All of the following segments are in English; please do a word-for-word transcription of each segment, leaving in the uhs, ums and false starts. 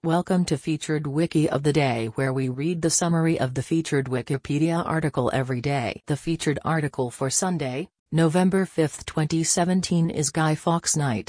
Welcome to Featured Wiki of the Day, where we read the summary of the featured Wikipedia article every day. The featured article for Sunday, November fifth twenty seventeen is Guy Fawkes Night.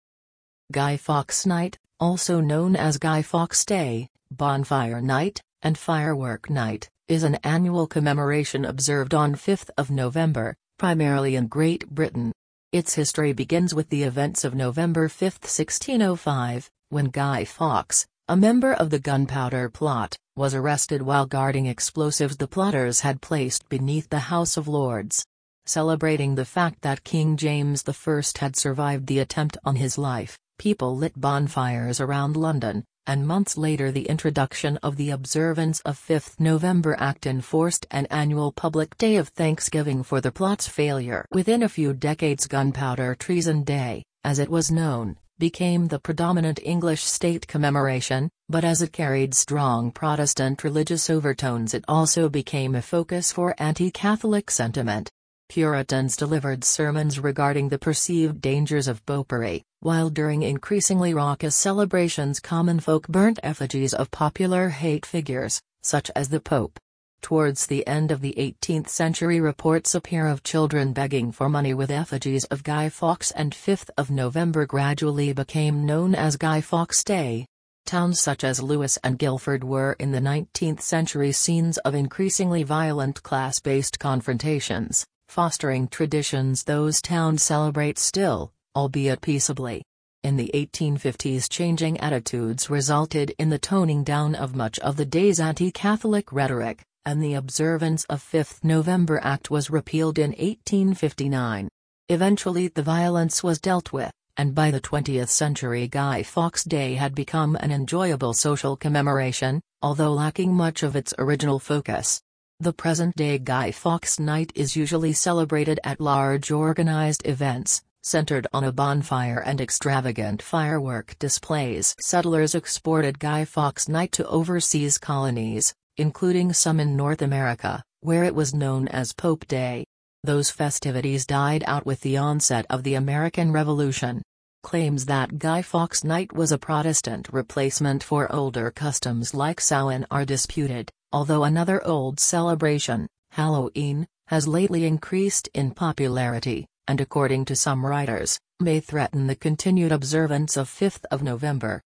Guy Fawkes Night, also known as Guy Fawkes Day, Bonfire Night, and Firework Night, is an annual commemoration observed on fifth of November, primarily in Great Britain. Its history begins with the events of November fifth sixteen oh five, when Guy Fawkes, a member of the Gunpowder Plot, was arrested while guarding explosives the plotters had placed beneath the House of Lords. Celebrating the fact that King James the First had survived the attempt on his life, people lit bonfires around London, and months later the introduction of the Observance of fifth November Act enforced an annual public day of thanksgiving for the plot's failure. Within a few decades, Gunpowder Treason Day, as it was known, became the predominant English state commemoration, but as it carried strong Protestant religious overtones, it also became a focus for anti-Catholic sentiment. Puritans delivered sermons regarding the perceived dangers of popery, while during increasingly raucous celebrations common folk burnt effigies of popular hate figures, such as the Pope. Towards the end of the eighteenth century, reports appear of children begging for money with effigies of Guy Fawkes, and fifth of November gradually became known as Guy Fawkes Day. Towns such as Lewes and Guildford were in the nineteenth century scenes of increasingly violent class-based confrontations, fostering traditions those towns celebrate still, albeit peaceably. In the eighteen fifties, changing attitudes resulted in the toning down of much of the day's anti-Catholic rhetoric, and the Observance of fifth November Act was repealed in eighteen fifty-nine. Eventually the violence was dealt with, and by the twentieth century Guy Fawkes Day had become an enjoyable social commemoration, although lacking much of its original focus. The present-day Guy Fawkes Night is usually celebrated at large organized events, centered on a bonfire and extravagant firework displays. Settlers exported Guy Fawkes Night to overseas colonies, including some in North America, where it was known as Pope Day. Those festivities died out with the onset of the American Revolution. Claims that Guy Fawkes Night was a Protestant replacement for older customs like Samhain are disputed, although another old celebration, Halloween, has lately increased in popularity, and according to some writers, may threaten the continued observance of fifth of November.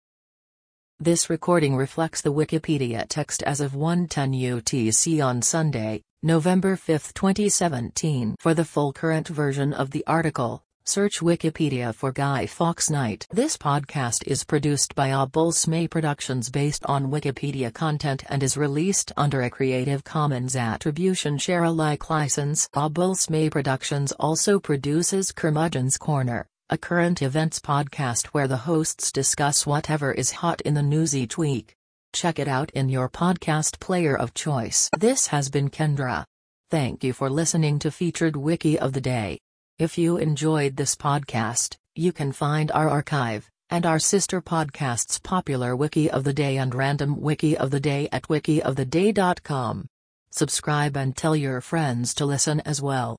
This recording reflects the Wikipedia text as of one ten U T C on Sunday, November fifth twenty seventeen. For the full current version of the article, search Wikipedia for Guy Fawkes Night. This podcast is produced by Obulsme Productions based on Wikipedia content and is released under a Creative Commons Attribution Share Alike license. Obulsme Productions also produces Curmudgeon's Corner, a current events podcast where the hosts discuss whatever is hot in the news each week. Check it out in your podcast player of choice. This has been Kendra. Thank you for listening to Featured Wiki of the Day. If you enjoyed this podcast, you can find our archive, and our sister podcasts Popular Wiki of the Day and Random Wiki of the Day at wiki of the day dot com. Subscribe and tell your friends to listen as well.